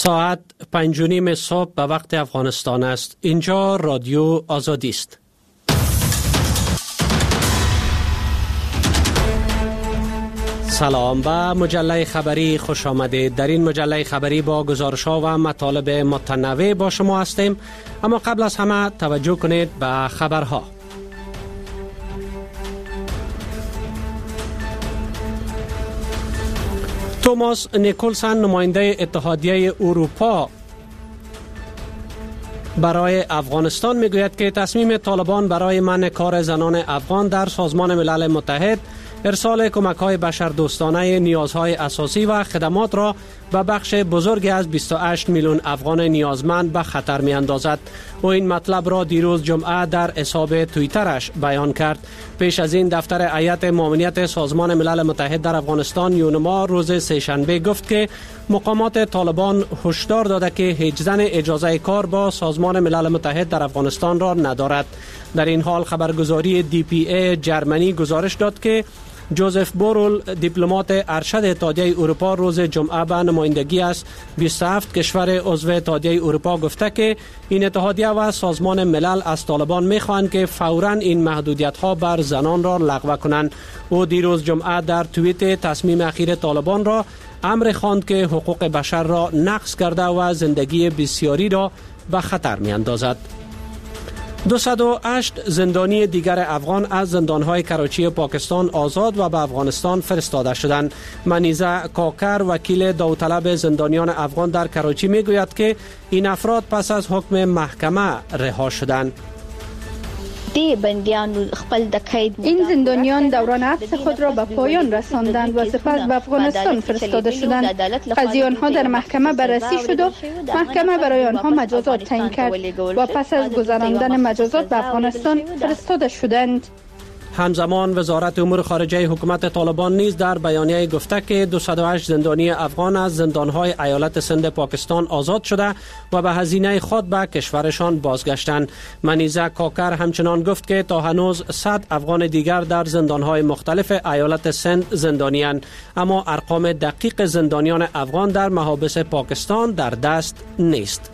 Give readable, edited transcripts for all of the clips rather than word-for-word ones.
ساعت 5:30 صبح به وقت افغانستان است. اینجا رادیو آزادی است. سلام، به مجله خبری خوش آمدید. در این مجله خبری با گزارش‌ها و مطالب متنوع با شما هستیم، اما قبل از همه توجه کنید به خبرها. توماس نیکولسن، نماینده اتحادیه اروپا برای افغانستان، میگوید که تصمیم طالبان برای منع کار زنان افغان در سازمان ملل متحد ارسال کمک‌های بشردوستانه نیازهای اساسی و خدمات را به بخش بزرگی از 28 میلیون افغان نیازمند به خطر می‌اندازد. او این مطلب را دیروز جمعه در حساب توییترش بیان کرد. پیش از این دفتر هیئت ماموریت سازمان ملل متحد در افغانستان یونما روز سه‌شنبه گفت که مقامات طالبان هشدار داده که هیچ زن اجازه کار با سازمان ملل متحد در افغانستان را ندارد. در این حال خبرگزاری DPA جرمنی گزارش داد که جوزف بورول، دیپلمات ارشد اتحادیه اروپا، روز جمعه به نمایندگی از 27 کشور عضو اتحادیه اروپا گفته که این اتحادیه و سازمان ملل از طالبان می‌خواهند که فوراً این محدودیت‌ها بر زنان را لغو کنند. او دیروز جمعه در توییت تصمیم اخیر طالبان را امر خواند که حقوق بشر را نقض کرده و زندگی بسیاری را به خطر می‌اندازد. 208 زندانی دیگر افغان از زندانهای کراچی پاکستان آزاد و به افغانستان فرستاده شدند. منیزه کاکر، وکیل داوطلب زندانیان افغان در کراچی، میگوید که این افراد پس از حکم محکمه رها شدند. این زندانیان دوران حبس خود را به پایان رساندند و سپس به افغانستان فرستاده شدند. قضیه آنها در محکمه بررسی شد و محکمه برای آنها مجازات تعیین کرد و پس از گذراندن مجازات به افغانستان فرستاده شدند. همزمان وزارت امور خارجه حکومت طالبان نیز در بیانیه گفته که 208 زندانی افغان از زندانهای ایالت سند پاکستان آزاد شده و به هزینه خود به کشورشان بازگشتند. منیزه کاکر همچنان گفت که تا هنوز 100 افغان دیگر در زندانهای مختلف ایالت سند زندانی‌اند، اما ارقام دقیق زندانیان افغان در محابس پاکستان در دست نیست.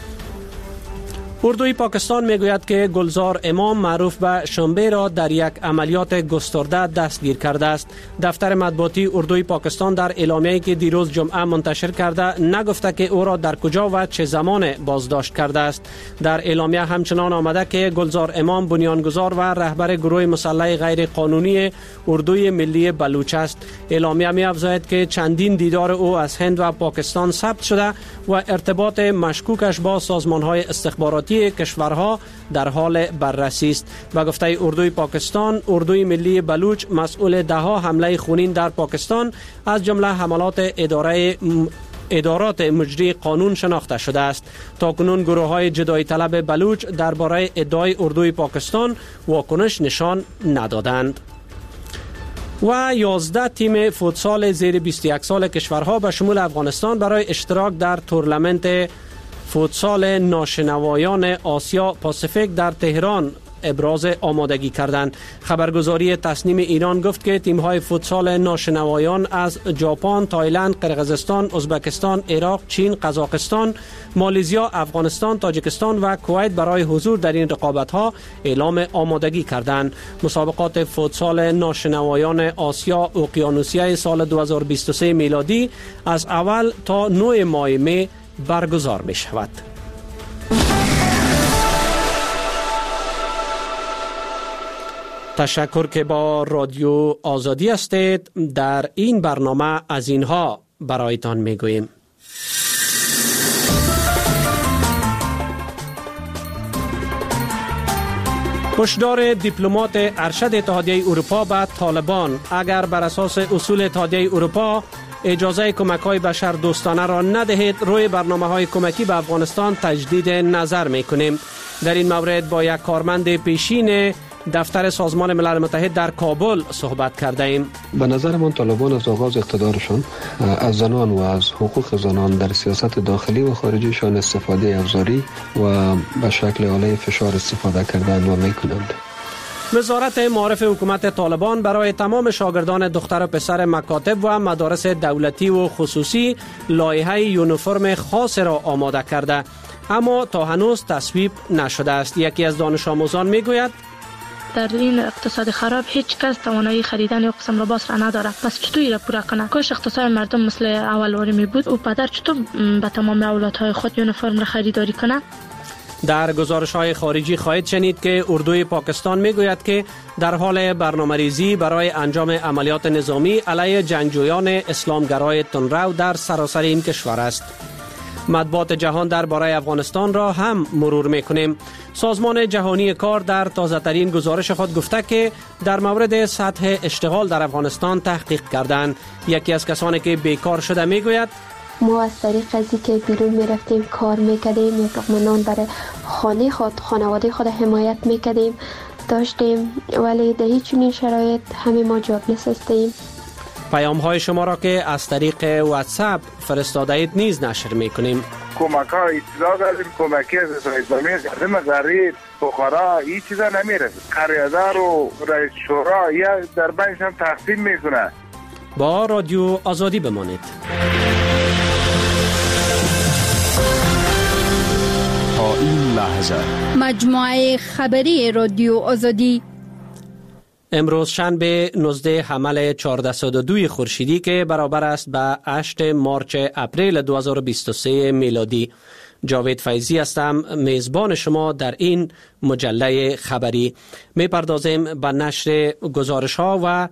اردوی پاکستان میگوید که گلزار امام، معروف به شنبه، را در یک عملیات گسترده دستگیر کرده است. دفتر مطبوعاتی اردوی پاکستان در اعلامیه‌ای که دیروز جمعه منتشر کرده نگفته که او را در کجا و چه زمان بازداشت کرده است. در اعلامیه همچنان آمده که گلزار امام بنیانگذار و رهبر گروه مسلح غیر قانونی اردوی ملی بلوچ است. اعلامیه می‌افزاید که چندین دیدار او از هند و پاکستان ثبت شده و ارتباط مشکوکش با سازمان‌های استخباراتی کشورها در حال بررسی است. به گفته اردوی پاکستان، اردوی ملی بلوچ مسئول ده‌ها حمله خونین در پاکستان از جمله حملات ادارات مجری قانون شناخته شده است. تاکنون گروه‌های جدایی طلب بلوچ درباره ادعای اردوی پاکستان واکنش نشان ندادند. و 11 تیم فوتسال زیر 21 سال کشورها به شمول افغانستان برای اشتراک در تورنمنت فوتسال ناشنوایان آسیا پاسیفیک در تهران ابراز آمادگی کردند. خبرگزاری تصنیم ایران گفت که تیم‌های فوتسال ناشنوایان از ژاپن، تایلند، قرقیزستان، ازبکستان، عراق، چین، قزاقستان، مالزیا، افغانستان، تاجیکستان و کویت برای حضور در این رقابت‌ها اعلام آمادگی کردند. مسابقات فوتسال ناشنوایان آسیا اقیانوسیه سال 2023 میلادی از اول تا 9 ماه می برگزار می شود. تشکر که با رادیو آزادی هستید. در این برنامه از اینها برایتان می گوییم. هشدار دیپلمات ارشد اتحادیه اروپا به طالبان: اگر بر اساس اصول اتحادیه اروپا اجازه کمک‌های بشردوستانه را ندهید، روی برنامه‌های کمکی به افغانستان تجدید نظر می‌کنیم. در این مورد با یک کارمند پیشین دفتر سازمان ملل متحد در کابل صحبت کرده ایم. به نظر من طالبان از آغاز اقتدارشان از زنان و از حقوق زنان در سیاست داخلی و خارجیشان استفاده ابزاری و به شکل آله فشار استفاده کردند و میکنند. وزارت معارف حکومت طالبان برای تمام شاگردان دختر و پسر مکاتب و مدارس دولتی و خصوصی لایحه یونیفرم خاص را آماده کرده، اما تا هنوز تصویب نشده است. یکی از دانش آموزان می گوید در این اقتصاد خراب هیچ کس توانایی خریدن یک قسم لباس را نداره، پس چطور را پورا کنه؟ کاش اقتصاد مردم مثل اولواری می بود و پدر چطور به تمام اولادهای خود یونیفرم را خریداری کنه؟ در گزارش‌های خارجی خواهید شنید که اردوی پاکستان می‌گوید که در حال برنامه‌ریزی برای انجام عملیات نظامی علیه جنگجویان اسلامگرای تندرو در سراسر این کشور است. مطبوعات جهان درباره افغانستان را هم مرور می‌کنیم. سازمان جهانی کار در تازه‌ترین گزارش خود گفته که در مورد سطح اشتغال در افغانستان تحقیق کردند. یکی از کسانی که بیکار شده می‌گوید ما از طریق ازی که بیرون میرفتیم کار میکردیم، لقمه برای خانواده خود حمایت میکردیم داشتیم، ولی در هیچ چنین شرایط همه ما جابلس هستیم. پیام های شما را که از طریق واتساپ فرستاده اید نیز نشر میکنیم. کمک ها اطلاع داریم، کمکی از اسلامی گردم غریب فقرا هیچ چیزا نمیرسه. قرارداد و رئیس شورا یا در بینش هم تقسیم میکنه. با رادیو آزادی بمانید. این لحظه مجموعه خبری رادیو آزادی امروز شنبه 19 حمل 1402 خورشیدی که برابر است به 8 مارچ اپریل 2023 میلادی. جاوید فیضی هستم، میزبان شما در این مجله خبری. میپردازیم به نشر گزارش ها و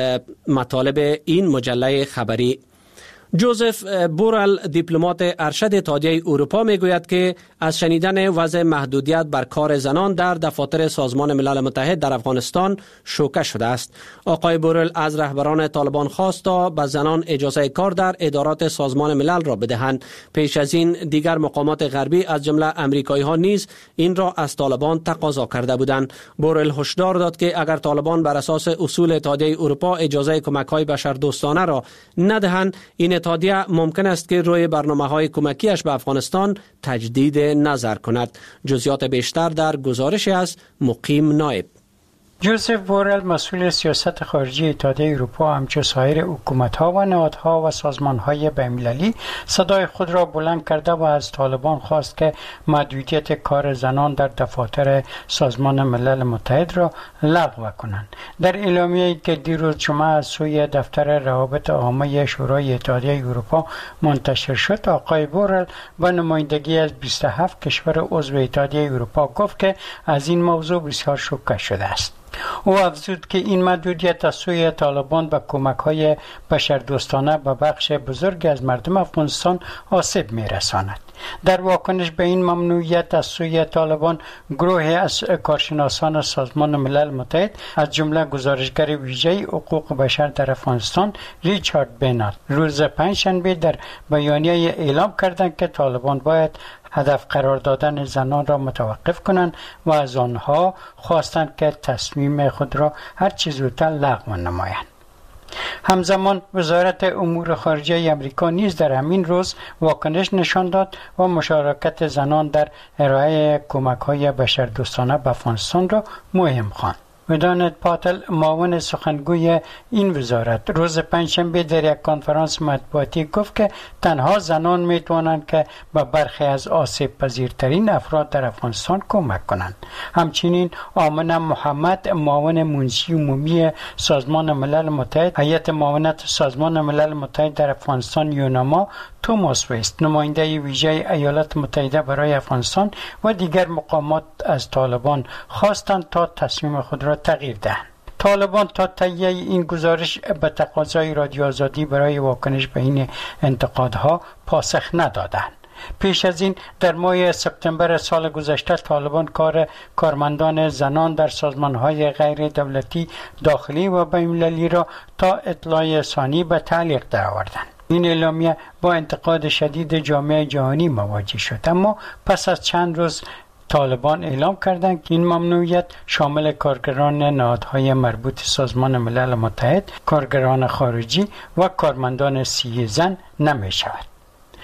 مطالب این مجله خبری. جوزف بورل دیپلمات ارشد اتحادیه اروپا میگوید که از شنیدن وضع محدودیت بر کار زنان در دفاتر سازمان ملل متحد در افغانستان شوکه شده است. آقای بورل از رهبران طالبان خواست تا به زنان اجازه کار در ادارات سازمان ملل را بدهند. پیش از این دیگر مقامات غربی از جمله امریکایی ها نیز این را از طالبان تقاضا کرده بودند. بورل هشدار داد که اگر طالبان بر اساس اصول اتحادیه اروپا اجازه کمک های بشردوستانه را ندهند، این اتحادیه ممکن است که روی برنامه‌های کمکیش به افغانستان تجدید نظر کند. جزئیات بیشتر در گزارش از مقیم نایب. جوزف بورل مسئول سیاست خارجی اتحادیه اروپا همچون سایر حکومت‌ها و نهادها و سازمان‌های بین‌المللی صدای خود را بلند کرده و از طالبان خواست که محدودیت کار زنان در دفاتر سازمان ملل متحد را لغو کنند. در اعلامیه‌ای که دیروز جمعه از سوی دفتر روابط عامه شورای اتحادیه اروپا منتشر شد، آقای بورل با نمایندگی از 27 کشور عضو اتحادیه اروپا گفت که از این موضوع بسیار شوکه شده است. او افزود که این محدودیت از سوی طالبان به کمک‌های بشردوستانه به بخش بزرگ از مردم افغانستان آسیب می‌رساند. در واکنش به این ممنوعیت از سوی طالبان، گروهی از کارشناسان سازمان ملل متحد از جمله گزارشگر ویژه حقوق بشر در افغانستان ریچارد بینات روز پنجشنبه در بیانیه اعلام کردند که طالبان باید هدف قرار دادن زنان را متوقف کنند و از آنها خواستند که تصمیم خود را هر چه زودتر لغو نمایند. همزمان وزارت امور خارجه آمریکا نیز در همین روز واکنش نشان داد و مشارکت زنان در ارائه کمک‌های بشردوستانه به افغانستان را مهم خواند. ودانت پاتل، معاون سخنگوی این وزارت، روز پنجشنبه در یک کنفرانس مطبوعاتی گفت که تنها زنان میتوانند که به برخی از آسیب پذیرترین افراد در افغانستان کمک کنند. همچنین آمنه محمد، معاون منشی عمومی سازمان ملل متحد، هیئت معاونت سازمان ملل متحد در افغانستان یوناما، توماس ویست، نماینده ویژه ایالات متحده برای افغانستان و دیگر مقامات از طالبان خواستند تا تصمیم خود را تغییر دهند. طالبان تا تهیه این گزارش به تقاضای رادیو آزادی برای واکنش به این انتقادها پاسخ ندادند. پیش از این در ماه سپتامبر سال گذشته طالبان کارمندان زنان در سازمان‌های غیر دولتی داخلی و بین‌المللی را تا اطلاع ثانی به تعلیق درآوردند. این اعلامیه با انتقاد شدید جامعه جهانی مواجه شد، اما پس از چند روز طالبان اعلام کردند که این ممنوعیت شامل کارگران نهادهای مربوط سازمان ملل متحد، کارگران خارجی و کارمندان صحی زن نمی شود.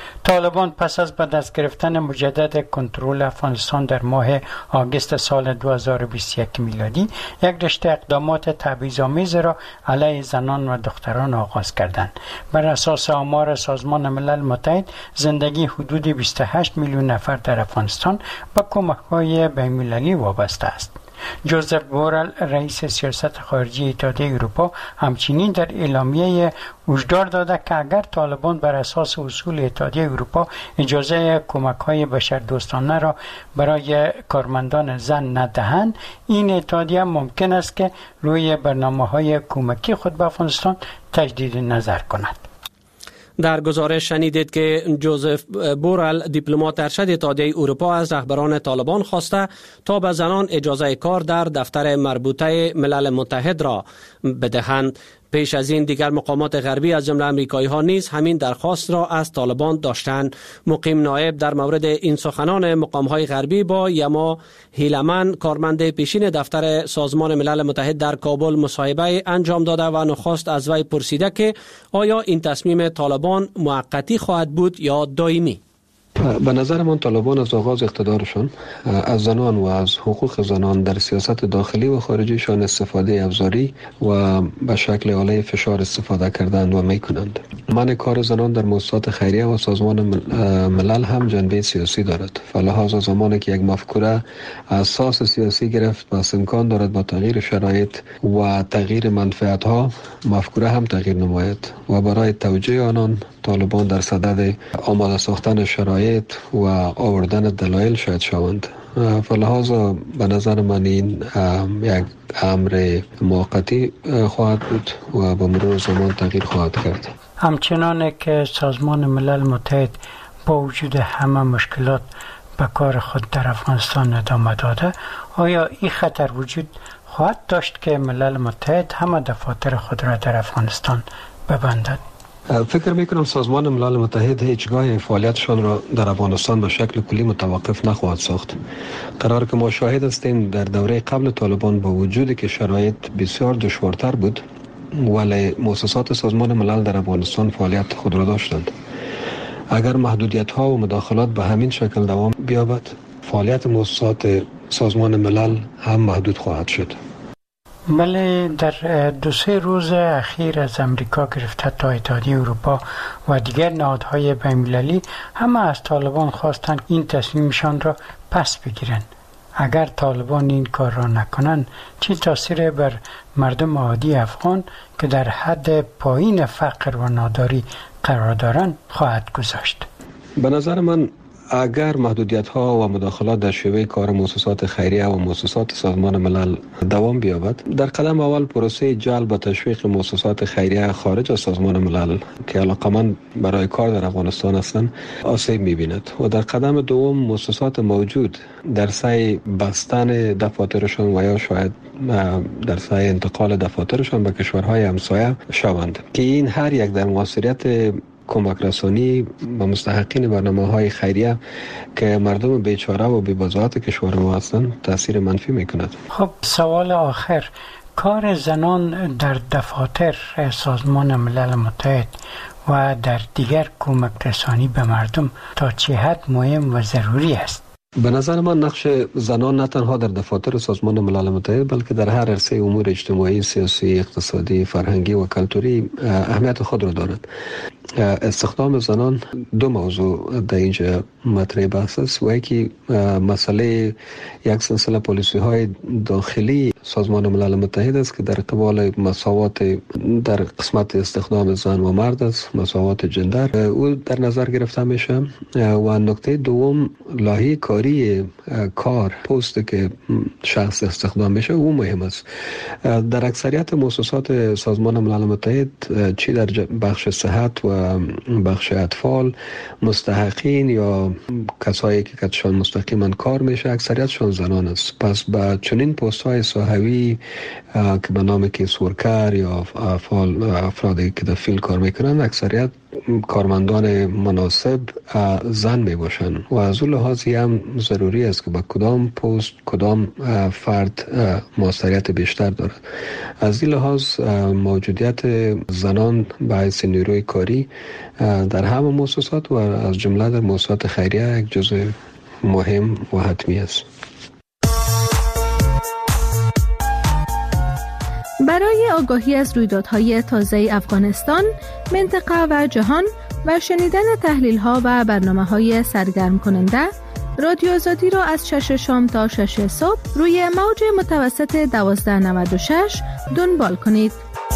طالبان پس از به دست گرفتن مجدد کنترل افغانستان در ماه آگوست سال 2021 میلادی یک رشته اقدامات تبعیض‌آمیز را علیه زنان و دختران آغاز کردند. بر اساس آمار سازمان ملل متحد زندگی حدود 28 میلیون نفر در افغانستان به کمک‌های بین‌المللی وابسته است. جوزف بورل رئیس سیاست خارجی اتحادیه اروپا همچنین در اعلامیه هشدار داده که اگر طالبان بر اساس اصول اتحادیه اروپا اجازه کمک‌های بشردوستانه را برای کارمندان زن ندهند، این اتحادیه ممکن است که روی برنامه‌های کمکی خود به افغانستان تجدید نظر کند. در گزارش شنیدید که جوزف بورل دیپلمات ارشد اتحادیه اروپا از رهبران طالبان خواسته تا به زنان اجازه کار در دفتر مربوطه ملل متحد را بدهند. پیش از این دیگر مقامات غربی از جمله امریکایی ها نیز همین درخواست را از طالبان داشتند. مقیم نایب در مورد این سخنان مقام های غربی با یما هیلمن کارمند پیشین دفتر سازمان ملل متحد در کابل مصاحبه انجام داده و نخست از وی پرسیده که آیا این تصمیم طالبان موقتی خواهد بود یا دائمی؟ به نظر من طالبان از آغاز اقتدارشان از زنان و از حقوق زنان در سیاست داخلی و خارجیشان استفاده ابزاری و به شکل آله فشار استفاده کردند و میکنند. منع کار زنان در مؤسسات خیریه و سازمان ملل هم جنبه سیاسی دارد. فلحاظ زمانی که یک مفکوره اساس سیاسی گرفت پس امکان دارد با تغییر شرایط و تغییر منفعت ها مفکوره هم تغییر نماید و برای توجیه آنان طالبان در صدد آماده ساختن شرایط و آوردن دلایل شاید شوند. فلحاظ به نظر من این یک امر موقتی خواهد بود و با مرور زمان تغییر خواهد کرد. همچنانه که سازمان ملل متحد با وجود همه مشکلات به کار خود در افغانستان ادامه داده، آیا این خطر وجود خواهد داشت که ملل متحد همه دفاتر خود را در افغانستان ببندد؟ فکر میکنم سازمان ملل متحد هیچگاه فعالیتشان را در افغانستان به شکل کلی متوقف نخواهد ساخت. قرار که ما شاهد هستیم در دوره قبل طالبان با وجودی که شرایط بسیار دشوارتر بود ولی مؤسسات سازمان ملل در افغانستان فعالیت خود را داشتند. اگر محدودیت ها و مداخلات به همین شکل دوام بیابد، فعالیت مؤسسات سازمان ملل هم محدود خواهد شد. بله، در 2-3 روز اخیر از امریکا گرفته تا اتحادیه اروپا و دیگر نهادهای بین‌المللی همه از طالبان خواستند این تصمیمشان را پس بگیرند. اگر طالبان این کار را نکنند چه تاثیر بر مردم عادی افغان که در حد پایین فقر و ناداری قرار دارند خواهد گذاشت؟ به نظر من اگر محدودیت ها و مداخلات در شیوه کار مؤسسات خیریه و مؤسسات سازمان ملل دوام بیابد، در قدم اول پروسه جلب و تشویق مؤسسات خیریه خارج از سازمان ملل که علاقمند برای کار در افغانستان هستند آسیب می‌بیند و در قدم دوم مؤسسات موجود در سعی بستن دفاترشان و یا شاید در سعی انتقال دفاترشان به کشورهای همسایه شوند که این هر یک در موثریت کمک رسانی و مستحقین برنامه‌های خیریه که مردم بیچاره و بی‌بضاعت کشور ما هستند تاثیر منفی می‌کند. خب سوال آخر، کار زنان در دفاتر سازمان ملل متحد و در دیگر کمک رسانی به مردم تا چه حد مهم و ضروری است؟ به نظر من نقش زنان نه تنها در دفاتر سازمان ملل متحد بلکه در هر عرصه امور اجتماعی، سیاسی، اقتصادی، فرهنگی و کلتوری اهمیت خود را دارد. استخدام زنان 2 موضوع در اینجا مطرح بحث است و یکی مسئله یک سلسله پالیسی های داخلی سازمان ملل متحد است که در قبال مساوات در قسمت استخدام زن و مرد است، مساوات جندر او در نظر گرفته میشه و نکته دوم لایحه کاری کار پست که شخص استخدام میشه او مهم است. در اکثریت مؤسسات سازمان ملل متحد چی در بخش صحت و بخش اطفال مستحقین یا کسایی که کتشان مستقیما کار میشه اکثریتشان زنان است. پس با چنین پست های صحوی که به نام کیس ورکر یا افرادی که در فیلد کار میکنن اکثریت کارمندان مناسب زن می باشن و از اون لحاظی هم ضروری است که با کدام پست کدام فرد موثریت بیشتر دارد. از این لحاظ موجودیت زنان به حیث نیروی کاری در همه مؤسسات و از جمله در مؤسسات خیریه یک جزء مهم و حتمی است. برای آگاهی از رویدادهای تازه افغانستان، منطقه و جهان و شنیدن تحلیل‌ها و برنامه‌های سرگرم کننده، رادیو آزادی را از 6 شام تا 6 صبح روی موج متوسط 1296 دنبال کنید.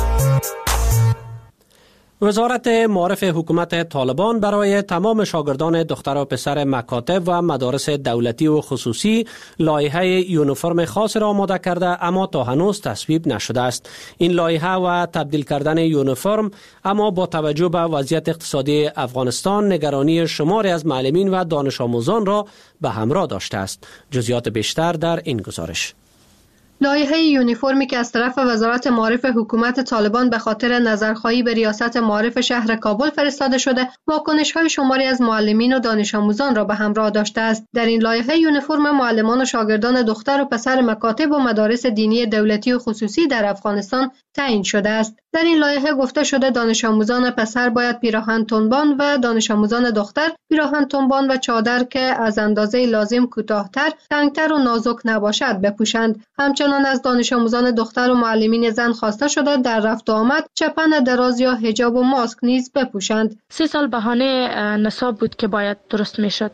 وزارت معارف حکومت طالبان برای تمام شاگردان دختر و پسر مکاتب و مدارس دولتی و خصوصی لایحه یونیفرم خاص را آماده کرده، اما تا هنوز تصویب نشده است. این لایحه و تبدیل کردن یونیفرم اما با توجه به وضعیت اقتصادی افغانستان نگرانی شماری از معلمین و دانش آموزان را به همراه داشته است. جزئیات بیشتر در این گزارش. لایحه یونیفرمی که از طرف وزارت معارف حکومت طالبان به خاطر نظرخواهی به ریاست معارف شهر کابل فرستاده شده، واکنش‌های شماری از معلمین و دانش آموزان را به همراه داشته است. در این لایحه یونیفرم معلمان و شاگردان دختر و پسر مکاتب و مدارس دینی دولتی و خصوصی در افغانستان تعیین شده است. در این لایحه گفته شده دانش آموزان پسر باید پیراهن تنبان و دانش آموزان دختر پیراهن تنبان و چادر که از اندازه لازم کوتاه‌تر، تنگتر و نازک نباشد بپوشند. همچنین از دانش آموزان دختر و معلمین زن خواسته شده در رفت و آمد چپن دراز یا حجاب و ماسک نیز بپوشند. 3 سال بهانه نصاب بود که باید درست میشد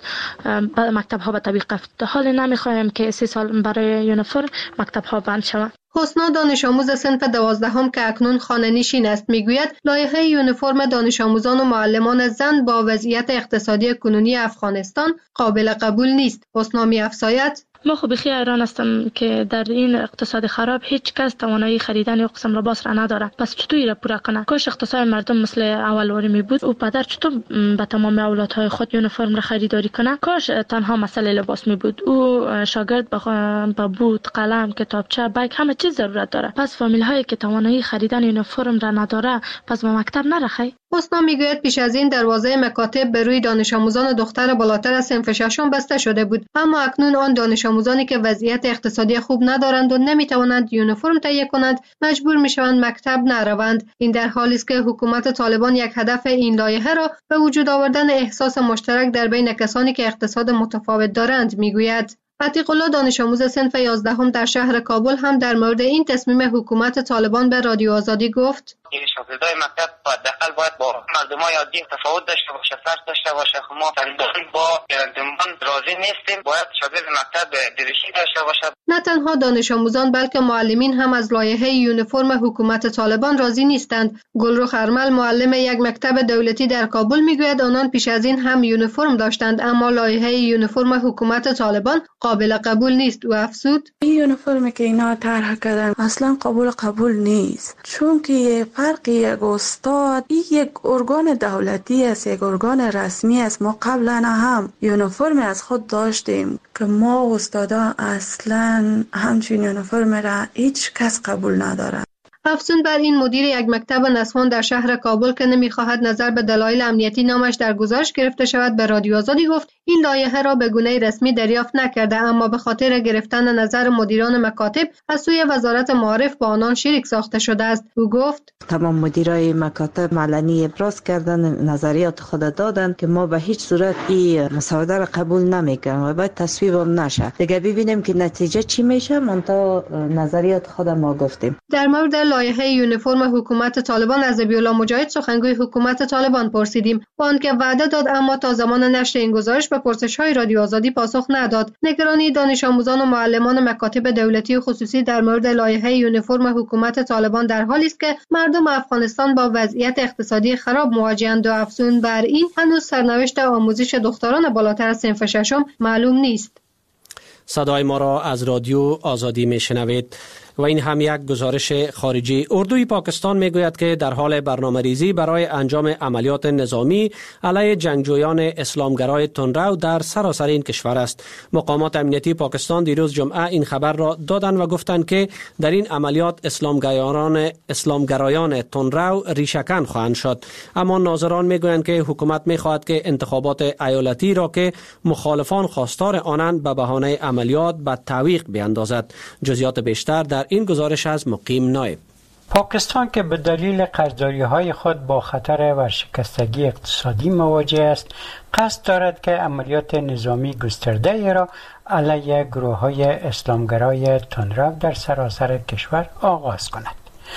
مکتب ها به طبیق رفت. حال نمیخوایم که 3 سال برای یونیفرم مکتب ها بند شود. حسنا دانش آموز صنف 12 که اکنون خانه نشین است میگوید لایحه یونیفرم دانش آموزان و معلمان زن با وضعیت اقتصادی کنونی افغانستان قابل قبول نیست. حسنا می‌افزاید ما خب بخی ایران هستم که در این اقتصاد خراب هیچ کس توانایی خریدن یک قسم لباس را نداره. پس چطور را پورا کنه؟ کاش اقتصاد مردم مثل اولواری می بود. او پدر چطور به تمام اولادهای خود یونیفرم را خریداری کنه؟ کاش تنها مسئله لباس می بود. او شاگرد به بوت، قلم، کتابچه، بیگ همه چیز ضرورت داره. پس فامیل هایی که توانایی خریدن یونیفرم را نداره پس به مکتب نرخی. حسنا میگوید پیش از این دروازه مکاتب به روی دانش آموزان دختر بالاتر از صنف 6 بسته شده بود، اما اکنون آن دانش آموزانی که وضعیت اقتصادی خوب ندارند و نمیتوانند یونیفرم تهیه کنند مجبور میشوند مکتب نروند. این در حالی است که حکومت طالبان یک هدف این لایحه را به وجود آوردن احساس مشترک در بین کسانی که اقتصاد متفاوت دارند میگوید. عتیق الله دانش آموز صنف 11 در شهر کابل هم در مورد این تصمیم حکومت طالبان به رادیو آزادی گفت: شاگردای مکتب حداقل باید با مردمای عادی تفاوت داشته باشه، فرق داشته باشه. ما با گرندمان راضی نیستیم، باید شاگرد مکتب دریشی داشته باشه. نه تنها دانش آموزان بلکه معلمین هم از لایحه یونیفرم حکومت طالبان راضی نیستند. گلرخ ارمل معلم یک مکتب دولتی در کابل میگوید آنان پیش از این هم یونیفرم داشتند، اما لایحه یونیفرم حکومت طالبان قابل قبول نیست. و افزود این یونیفرمی که اینا طرح کردن اصلا قبول نیست، چون که فرق یک استاد این یک ارگان دولتی است، یک ارگان رسمی است. ما قبلا هم یونیفرم از خود داشتیم که ما استادا اصلا همچین یونیفرم را هیچ کس قبول نداره. افزون بر این مدیر یک مکتب نسوان در شهر کابل که نمیخواهد نظر به دلایل امنیتی نامش در گزارش گرفته شود به رادیو آزادی گفت این لایحه را به گونه رسمی دریافت نکرده، اما به خاطر گرفتن نظر مدیران مکاتب از سوی وزارت معارف با آنان شریک ساخته شده است. او گفت تمام مدیرای مکاتب علنی ابراز کردن، نظریات خود دادن که ما به هیچ صورت این مسوده را قبول نمیکنیم و باید تصویب هم نشه. دیگه ببینیم که نتیجه چی میشه. من تا نظریات خود ما گفتیم. در مورد لایحه یونیفرم حکومت طالبان از ابی‌الله مجاهد سخنگوی حکومت طالبان پرسیدیم، با آنکه وعده داد اما تا زمان نشر این گزارش به پرسش‌های رادیو آزادی پاسخ نداد. نگرانی دانش آموزان و معلمان مکاتب دولتی و خصوصی در مورد لایحه یونیفرم حکومت طالبان در حالی است که مردم افغانستان با وضعیت اقتصادی خراب مواجه‌اند و افزون بر این هنوز سرنوشت آموزش دختران بالاتر از صنف 6 معلوم نیست. صدای ما را از رادیو آزادی میشنوید. و این هم یک گزارش خارجی. اردوی پاکستان میگوید که در حال برنامه‌ریزی برای انجام عملیات نظامی علیه جنگجویان اسلامگرای تندرو در سراسر این کشور است. مقامات امنیتی پاکستان دیروز جمعه این خبر را دادند و گفتند که در این عملیات اسلامگرایان تندرو ریشه‌کن خواهند شد. اما ناظران میگویند که حکومت میخواهد که انتخابات ایالتی را که مخالفان خواستار آنند به بهانه عملیات به تعویق بیاندازد. جزئیات بیشتر در این گزارش از مقیم نایب. پاکستان که به دلیل قرضداری‌های خود با خطر ورشکستگی اقتصادی مواجه است، قصد دارد که عملیات نظامی گسترده را علیه گروه‌های اسلامگرای تندرو در سراسر کشور آغاز کند.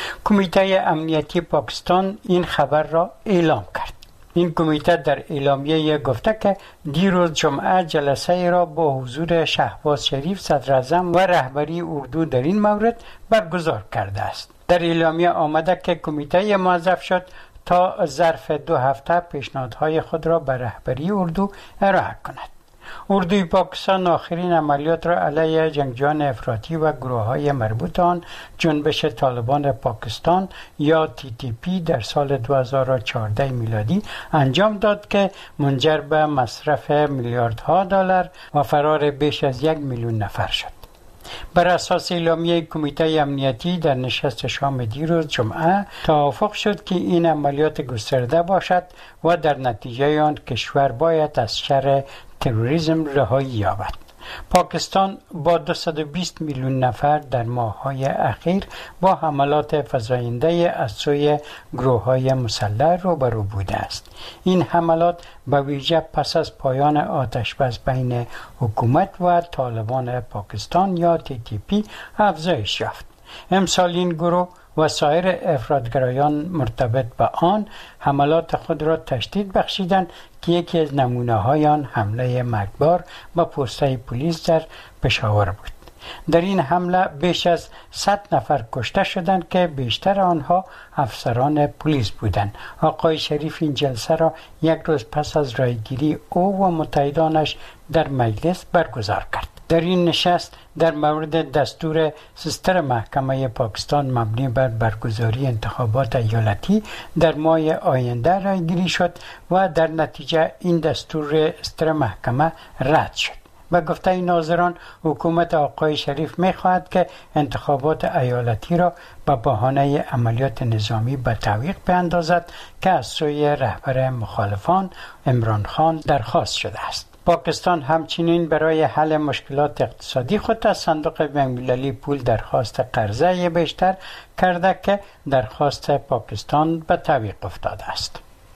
کمیته امنیتی پاکستان این خبر را اعلام کرد. این کمیته در اعلامیه گفته که دیروز جمعه جلسه را با حضور شهباز شریف صدراعظم و رهبری اردو در این مورد برگزار کرده است. در اعلامیه آمده که کمیته موظف شد تا ظرف 2 هفته پیشنهادهای خود را به رهبری اردو ارائه کند. اردوی پاکستان آخرین عملیات را علیه جنگجویان افراطی و گروه‌های مربوط آن جنبش طالبان پاکستان یا TTP در سال 2014 میلادی انجام داد که منجر به مصرف میلیاردها دلار و فرار بیش از 1 میلیون نفر شد. بر اساس اعلامیه کمیته امنیتی در نشست شام دیروز جمعه توافق شد که این عملیات گسترده باشد و در نتیجه آن کشور باید از شر تروریسم رهایی یابد. پاکستان با 220 میلیون نفر در ماه‌های اخیر با حملات فزاینده از سوی گروه‌های مسلح روبرو بوده است. این حملات به ویژه پس از پایان آتش‌بس بین حکومت و طالبان پاکستان یا TTP افزایش یافت. امسال این گروه و سایر افراطگرایان مرتبط به آن حملات خود را تشدید بخشیدند که یکی از نمونه‌های آن حمله مرگبار به پست‌های پلیس در پشاور بود. در این حمله بیش از 100 نفر کشته شدند که بیشتر آنها افسران پلیس بودند. آقای شریف این جلسه را یک روز پس از رایگیری او و متحدانش در مجلس برگزار کرد. در این نشست در مورد دستور سستر محکمه پاکستان مبنی بر برگزاری انتخابات ایالتی در ماه آینده رایگیری شد و در نتیجه این دستور سستر محکمه رد شد. به گفته ناظران حکومت آقای شریف می‌خواهد که انتخابات ایالتی را به بهانه عملیات نظامی به تعویق بیاندازد که از سوی رهبر مخالفان عمران خان درخواست شده است. پاکستان همچنین برای حل مشکلات اقتصادی خود از صندوق بین‌المللی پول درخواست قرضه بیشتر کرده که درخواست پاکستان به تعویق افتاده است.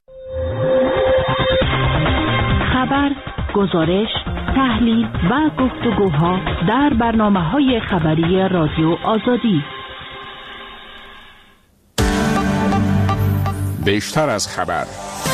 خبر، گزارش، تحلیل و گفتگوها در برنامه‌های خبری رادیو آزادی. بیشتر از خبر.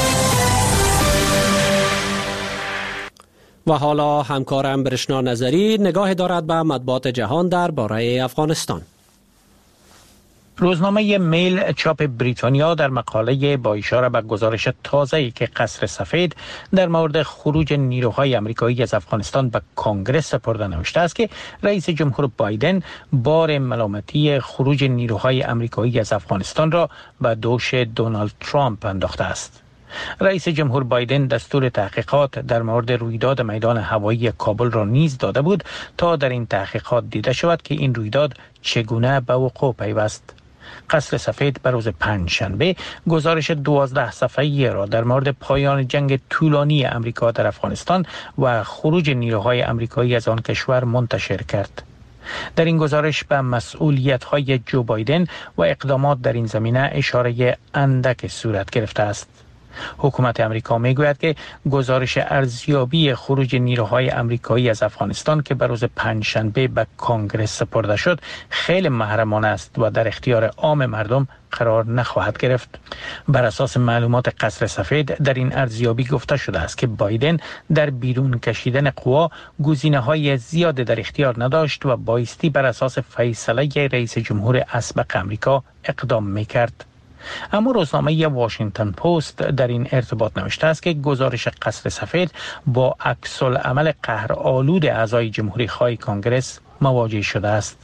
و حالا همکارم برشنا نظری نگاه دارد به مطبوعات جهان درباره افغانستان. روزنامه میل چاپ بریتانیا در مقاله با اشاره به گزارش تازه‌ای که قصر سفید در مورد خروج نیروهای آمریکایی از افغانستان به کنگره سپرده نوشته است که رئیس جمهور بایدن بار ملامتی خروج نیروهای آمریکایی از افغانستان را به دوش دونالد ترامپ انداخته است. رئیس جمهور بایدن دستور تحقیقات در مورد رویداد میدان هوایی کابل را نیز داده بود تا در این تحقیقات دیده شود که این رویداد چگونه به وقوع پیوست. قصر سفید بر روز پنجشنبه گزارش 12 صفحه‌ای را در مورد پایان جنگ طولانی امریکا در افغانستان و خروج نیروهای آمریکایی از آن کشور منتشر کرد. در این گزارش به مسئولیت‌های جو بایدن و اقدامات در این زمینه اشاره اندک صورت گرفته است. حکومت امریکا میگوید که گزارش ارزیابی خروج نیروهای آمریکایی از افغانستان که بر روز پنجشنبه به کنگره سپرده شد خیلی محرمانه است و در اختیار عام مردم قرار نخواهد گرفت. بر اساس معلومات قصر سفید در این ارزیابی گفته شده است که بایدن در بیرون کشیدن قوا گزینه‌های زیاد در اختیار نداشت و بایستی بر اساس فیصله رئیس جمهور اسبق آمریکا اقدام میکرد. اما روزنامه واشنگتن پست در این ارتباط نوشته است که گزارش قصر سفید با عکس‌العمل قهرآلود اعضای جمهوری خواه کانگرس مواجه شده است.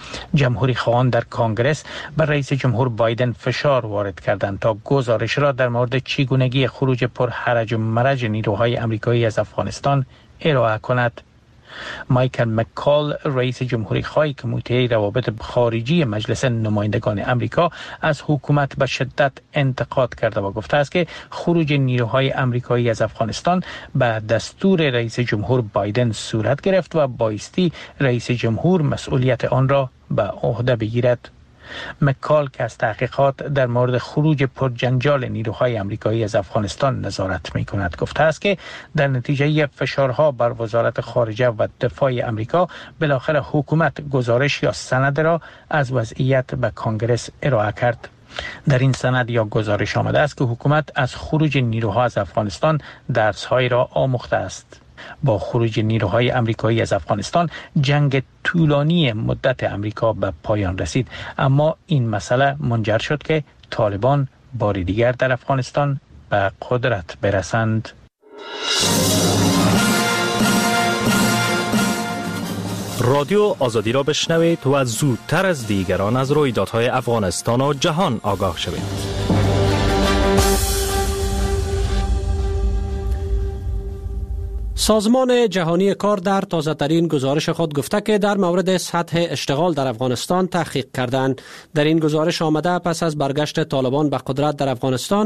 جمهوری خواهان در کانگرس بر رئیس جمهور بایدن فشار وارد کردند تا گزارش را در مورد چگونگی خروج پر حرج و مرج نیروهای آمریکایی از افغانستان ارائه کند. مایکل مکال، رئیس جمهوری خواهی کمیته روابط خارجی مجلس نمایندگان آمریکا، از حکومت به شدت انتقاد کرده و گفته است که خروج نیروهای آمریکایی از افغانستان به دستور رئیس جمهور بایدن صورت گرفت و بایستی رئیس جمهور مسئولیت آن را به عهده بگیرد. مکال که از تحقیقات در مورد خروج پرجنجال نیروهای آمریکایی از افغانستان نظارت می کند گفته است که در نتیجه فشارها بر وزارت خارجه و دفاع آمریکا بالاخره حکومت گزارش یا سند را از وضعیت به کانگرس ارائه کرد. در این سند یا گزارش آمده است که حکومت از خروج نیروها از افغانستان درس‌هایی را آموخته است. با خروج نیروهای آمریکایی از افغانستان جنگ طولانی مدت آمریکا به پایان رسید، اما این مسئله منجر شد که طالبان بار دیگر در افغانستان به قدرت برسند. رادیو آزادی را بشنوید و زودتر از دیگران از رویدادهای افغانستان و جهان آگاه شوید. سازمان جهانی کار در تازه‌ترین گزارش خود گفته که در مورد سطح اشتغال در افغانستان تحقیق کردند. در این گزارش آمده پس از برگشت طالبان به قدرت در افغانستان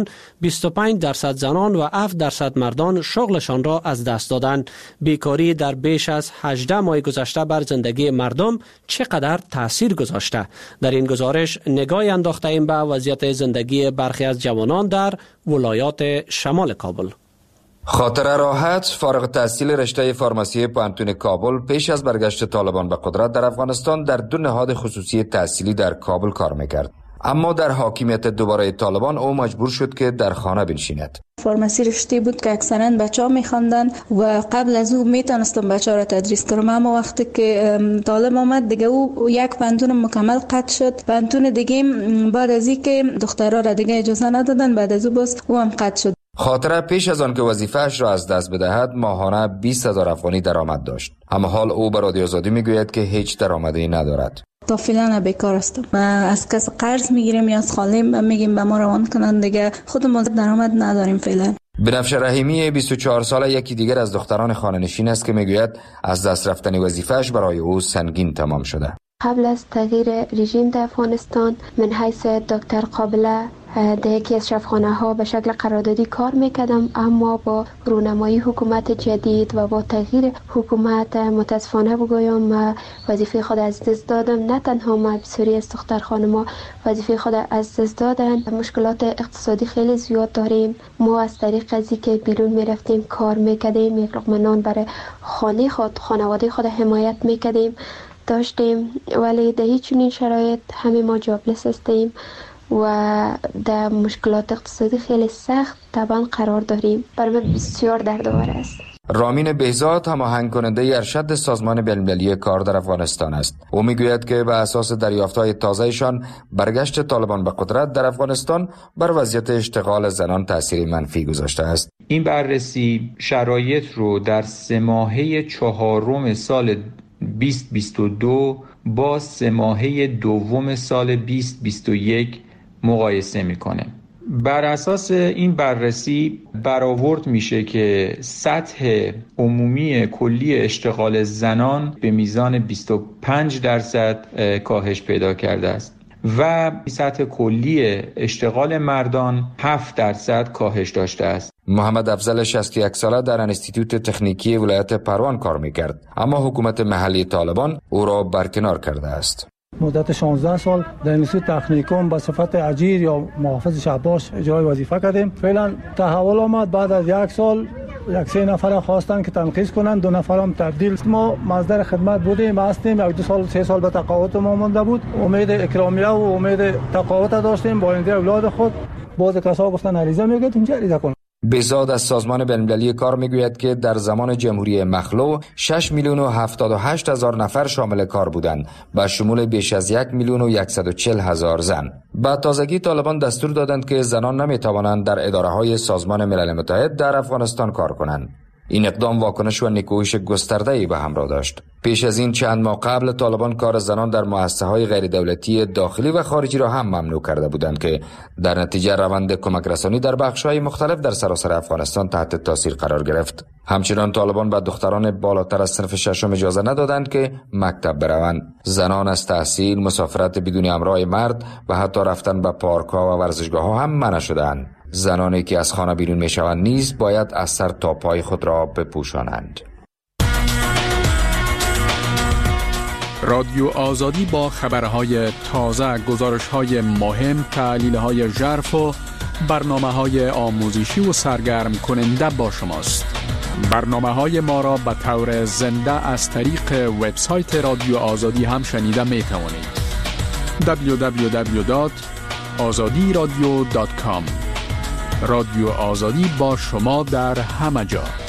25% زنان و 7% مردان شغلشان را از دست دادند. بیکاری در بیش از 18 ماه گذشته بر زندگی مردم چقدر تأثیر گذاشته؟ در این گزارش نگاهی انداخته ایم به وضعیت زندگی برخی از جوانان در ولایات شمال کابل. خاطر راحت فارغ التحصیل رشته فارماسی پوهنتون کابل پیش از برگشت طالبان به قدرت در افغانستان در دو نهاد خصوصی تحصیلی در کابل کار میکرد، اما در حاکمیت دوباره طالبان او مجبور شد که در خانه بنشیند. فارماسی رشته بود که اکثرا بچه‌ها می‌خواندن و قبل از او میتونستم بچه‌ها را تدریس کنم، اما وقتی که طالب آمد دیگه او یک پوهنتون مکمل قطع شد. پوهنتون دیگه بعد از اینکه دخترها را دیگه اجازه ندادن، بعد از او باز او هم قطع شد. خاطره پیش از آن که وظیفه‌اش را از دست بدهد ماهانه 20,000 افغانی درآمد داشت، اما حال او به رادیو آزادی میگوید که هیچ درآمدی ندارد. تا فعلا بیکار هستم. از کس قرض میگیریم یا از خاله میگیم به ما روان کنن، دیگه خودمون درآمد نداریم فعلا. بنفشه رحیمی 24 ساله یکی دیگر از دختران خانه‌نشین است که میگوید از دست رفتن وظیفه‌اش برای او سنگین تمام شده. قبل از تغییر رژیم در افغانستان من حیث دکتر قابله در یکی از شفاخانه‌ها به شکل قراردادی کار میکردم، اما با رونمایی حکومت جدید و با تغییر حکومت متاسفانه بگویم وظیفه خود از دست دادم. نه تنها ما، بسیاری از دختر خانم‌ها وظیفه خود از دست دادن. مشکلات اقتصادی خیلی زیاد داریم. ما از طریق از اینکه بیرون میرفتیم کار میکردیم، یک لقمه نان برای خانواده خود حمایت میکردیم داشتیم، ولی در هیچ چنین شرایط همه ما جابلس هستیم و در مشکلات اقتصادی خیلی سخت طبعا قرار داریم. برای من بسیار دردآور است. رامین بهزاد هماهنگ کننده ارشد سازمان بین‌المللی کار در افغانستان است. او میگوید که به اساس دریافت‌های تازه‌شان برگشت طالبان به قدرت در افغانستان بر وضعیت اشتغال زنان تأثیر منفی گذاشته است. این بررسی شرایط رو در 3 ماهه چهارم سال 2022 با 3 ماهه دوم سال 2021 مقایسه میکنه. بر اساس این بررسی برآورد میشه که سطح عمومی کلی اشتغال زنان به میزان 25% کاهش پیدا کرده است و سطح کلی اشتغال مردان 7% کاهش داشته است. محمد افضل 61 ساله در انستیتوت تکنیکی ولایت پروان کار میکرد، اما حکومت محلی طالبان او را برکنار کرده است. مدت 16 سال در انستیتوت تکنیکوم به صفت اجیر یا محافظ شهرداشت اجرای وظیفه کردیم. فعلا تحول آمد، بعد از 1 سال 3 نفر خواستن که تنقیض کنن، 2 نفر هم تبدیل. ما مصدر خدمت بودیم، هستیم. 1-2 سال 3 سال به تقاعد ما مونده بود. امید اکرامیه و امید تقاعد داشتیم با آینده اولاد خود. بعضی کسا گفتن عریضه میگید اینجا عریضه کن. بهزاد از سازمان بین‌المللی کار میگوید که در زمان جمهوری مخلوع 6,078,000 نفر شامل کار بودند، به شمول بیش از 1,140,000 زن. با تازگی طالبان دستور دادند که زنان نمیتوانند در اداره‌های سازمان ملل متحد در افغانستان کار کنند. این اقدام واکنش و نکوهش گسترده‌ای به همراه داشت. پیش از این چند ماه قبل طالبان کار زنان در مؤسسه‌های غیر دولتی داخلی و خارجی را هم ممنوع کرده بودند که در نتیجه روند کمک رسانی در بخش‌های مختلف در سراسر افغانستان تحت تاثیر قرار گرفت. همچنین طالبان به دختران بالاتر از صنف ششم اجازه ندادند که مکتب بروند. زنان از تحصیل، مسافرت بدون همراه مرد و حتی رفتن به پارک‌ها و ورزشگاه‌ها هم منع شدند. زنانی که از خانه بیرون میشوند نیز باید از سر تا پای خود را بپوشانند. رادیو آزادی با خبرهای تازه، گزارش‌های مهم، تحلیل‌های ژرف و برنامه‌های آموزشی و سرگرم کننده با شماست. برنامه‌های ما را به طور زنده از طریق وبسایت رادیو آزادی هم شنیده می‌توانید. www.azadiradio.com. رادیو آزادی با شما در همه جا.